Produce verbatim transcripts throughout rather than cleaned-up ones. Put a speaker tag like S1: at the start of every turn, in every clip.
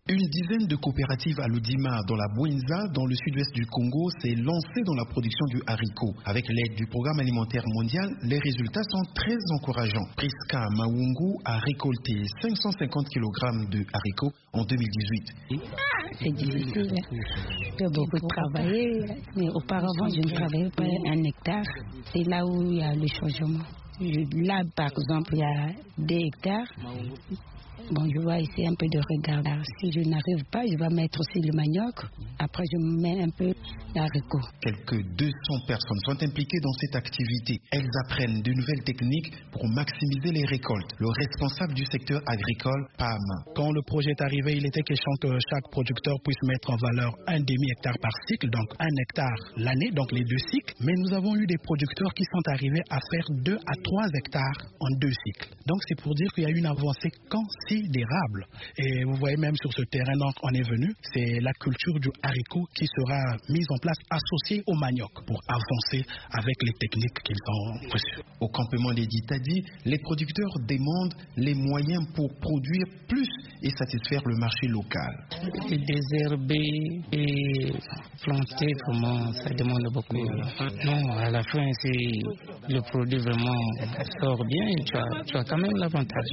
S1: Une dizaine de coopératives à l'Oudima dans la Bouenza, dans le sud-ouest du Congo, s'est lancée dans la production du haricot. Avec l'aide du Programme alimentaire mondial, les résultats sont très encourageants. Priska Mawungu a récolté cinq cent cinquante kilogrammes de haricots en deux mille dix-huit.
S2: C'est difficile, j'ai beaucoup travaillé, mais auparavant je ne travaillais pas un hectare. C'est là où il y a le changement. Là, par exemple, il y a deux hectares. Bon, je vois ici un peu de regard. Si je n'arrive pas, je vais mettre aussi le manioc. Après, je mets un peu l'haricot.
S1: Quelques deux cents personnes sont impliquées dans cette activité. Elles apprennent de nouvelles techniques pour maximiser les récoltes. Le responsable du secteur agricole, P A M.
S3: Quand le projet est arrivé, il était question que chaque producteur puisse mettre en valeur un demi-hectare par cycle, donc un hectare l'année, donc les deux cycles. Mais nous avons eu des producteurs qui sont arrivés à faire deux à trois hectares en deux cycles. Donc c'est pour dire qu'il y a une avancée considérable. Et vous voyez même sur ce terrain, donc on est venu, c'est la culture du haricot qui sera mise en place associée au manioc pour avancer avec les techniques qu'ils ont reçues.
S1: Au campement des Ditadi, les producteurs demandent les moyens pour produire plus et satisfaire le marché local.
S4: Désherber et planter, vraiment, ça demande beaucoup. Non, à la fin, c'est le produit vraiment sort bien et tu as, tu as quand même l'avantage.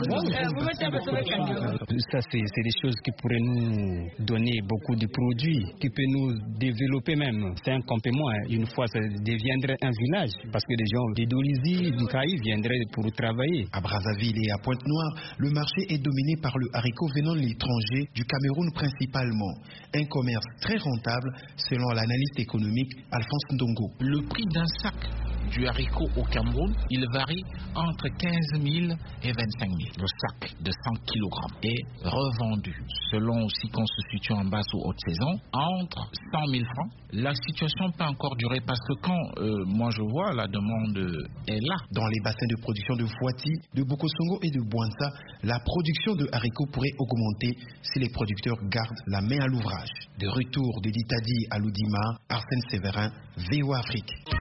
S5: Ça, c'est des choses qui pourraient nous donner beaucoup de produits, qui peuvent nous développer même. C'est un campement, une fois ça deviendrait un village, parce que des gens de Dolisie, du Caï viendraient pour travailler.
S1: À Brazzaville et à Pointe-Noire, le marché est dominé par le haricot venant de l'étranger, du Cameroun principalement. Un commerce très rentable, selon l'analyste économique Alphonse Ndongo.
S6: Le prix d'un sac du haricot au Cameroun, il varie entre quinze mille et vingt-cinq mille. Le sac de cent kilogrammes est revendu, selon aussi qu'on se situe en basse ou haute saison, entre cent mille francs. La situation peut encore durer parce que quand euh, moi je vois la demande est là.
S1: Dans les bassins de production de Fouati, de Bokosongo et de Bouenza, la production de haricots pourrait augmenter si les producteurs gardent la main à l'ouvrage. De retour de Ditadi à l'Oudima, Arsène Séverin, V O A Afrique.